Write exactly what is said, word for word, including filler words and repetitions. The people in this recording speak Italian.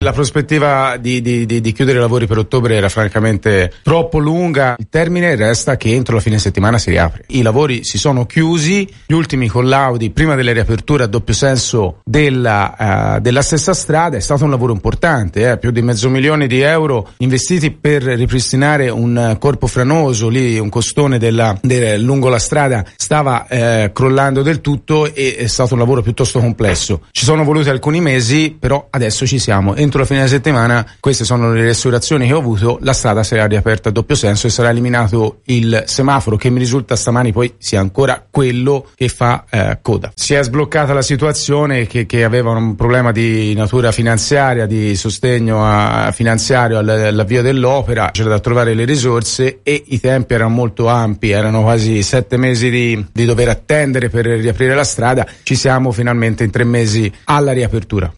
La prospettiva di, di, di, di chiudere i lavori per ottobre era francamente troppo lunga. Il termine resta che entro la fine settimana si riapre. I lavori si sono chiusi, gli ultimi collaudi prima delle riaperture a doppio senso della, uh, della stessa strada. È stato un lavoro importante, eh? più di mezzo milione di euro investiti per ripristinare un corpo franoso, lì un costone della, de, lungo la strada stava eh, crollando del tutto e è stato un lavoro piuttosto complesso. Ci sono voluti alcuni mesi, però adesso ci siamo. Entro la fine della settimana, queste sono le ristorazioni che ho avuto, la strada sarà riaperta a doppio senso e sarà eliminato il semaforo, che mi risulta stamani poi sia ancora quello che fa eh, coda. Si è sbloccata la situazione che, che aveva un problema di natura finanziaria, di sostegno a, finanziario all'avvio dell'opera, c'era da trovare le risorse e i tempi erano molto ampi, erano quasi sette mesi di, di dover attendere per riaprire la strada. Ci siamo finalmente in tre mesi alla riapertura.